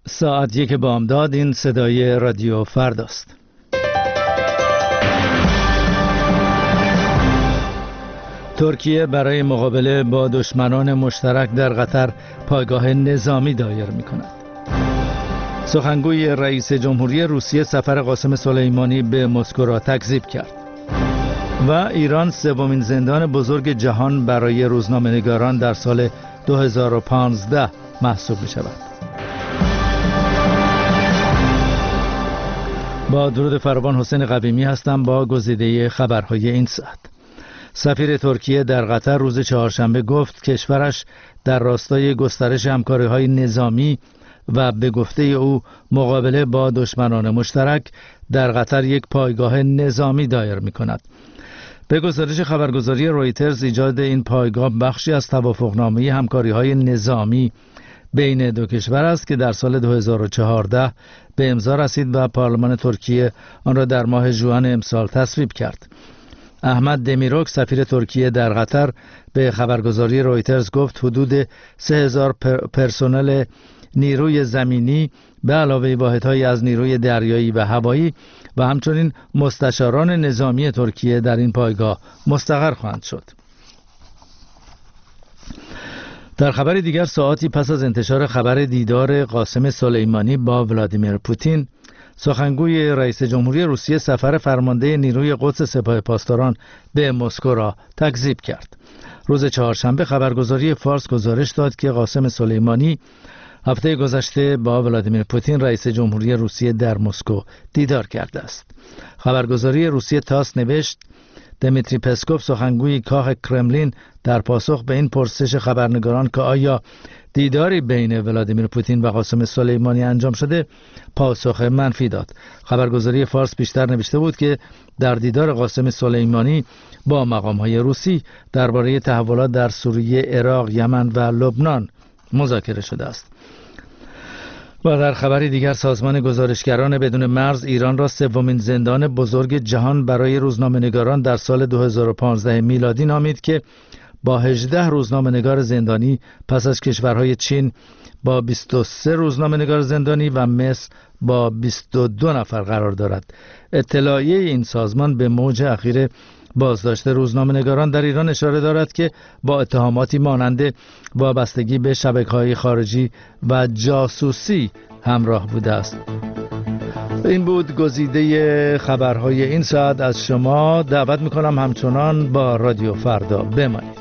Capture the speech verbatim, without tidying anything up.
ساعت یک بامداد. این صدای رادیو فرداست. ترکیه برای مقابله با دشمنان مشترک در قطر پایگاه نظامی دایر می کند. سخنگوی رئیس جمهوری روسیه سفر قاسم سلیمانی به مسکو را تکذیب کرد. و ایران سومین زندان بزرگ جهان برای روزنامه‌نگاران در سال دو هزار و پانزده محسوب می شود. با درود فراوان، حسین قویمی هستم با گزیده خبرهای این ساعت. سفیر ترکیه در قطر روز چهارشنبه گفت کشورش در راستای گسترش همکاری‌های نظامی و به گفته او مقابله با دشمنان مشترک در قطر یک پایگاه نظامی دایر می‌کند. به گزارش خبرگزاری رویترز، ایجاد این پایگاه بخشی از توافقنامه همکاری‌های نظامی بین دو کشور است که در سال دو هزار و چهارده به امضا رسید و پارلمان ترکیه آن را در ماه ژوئن امسال تصویب کرد. احمد دمیروک سفیر ترکیه در قطر به خبرگزاری رویترز گفت حدود سه هزار پر پرسنل نیروی زمینی به علاوه واحدهایی از نیروی دریایی و هوایی و همچنین مستشاران نظامی ترکیه در این پایگاه مستقر خواهند شد. در خبر دیگر، ساعتی پس از انتشار خبر دیدار قاسم سلیمانی با ولادیمیر پوتین، سخنگوی رئیس جمهوری روسیه سفر فرمانده نیروی قدس سپاه پاسداران به مسکو را تکذیب کرد. روز چهارشنبه خبرگزاری فارس گزارش داد که قاسم سلیمانی هفته گذشته با ولادیمیر پوتین رئیس جمهوری روسیه در مسکو دیدار کرده است. خبرگزاری روسیه تاس نوشت دمیتری پسکوف سخنگوی کاخ کرملین در پاسخ به این پرسش خبرنگاران که آیا دیداری بین ولادیمیر پوتین و قاسم سلیمانی انجام شده، پاسخ منفی داد. خبرگزاری فارس بیشتر نوشته بود که در دیدار قاسم سلیمانی با مقام‌های روسی درباره تحولات در سوریه، عراق، یمن و لبنان مذاکره شده است. و در خبری دیگر، سازمان گزارشگران بدون مرز ایران را سومین زندان بزرگ جهان برای روزنامه‌نگاران در سال دو هزار و پانزده میلادی نامید که با هجده روزنامه‌نگار زندانی پس از کشورهای چین با بیست و سه روزنامه‌نگار زندانی و مصر با بیست و دو نفر قرار دارد. اطلاعیه این سازمان به موج اخیر بازداشت روزنامه‌نگاران در ایران اشاره دارد که با اتهاماتی مانند وابستگی به شبکه‌های خارجی و جاسوسی همراه بوده است. این بود گزیده خبرهای این ساعت از شما. دعوت می‌کنم همچنان با رادیو فردا بمانید.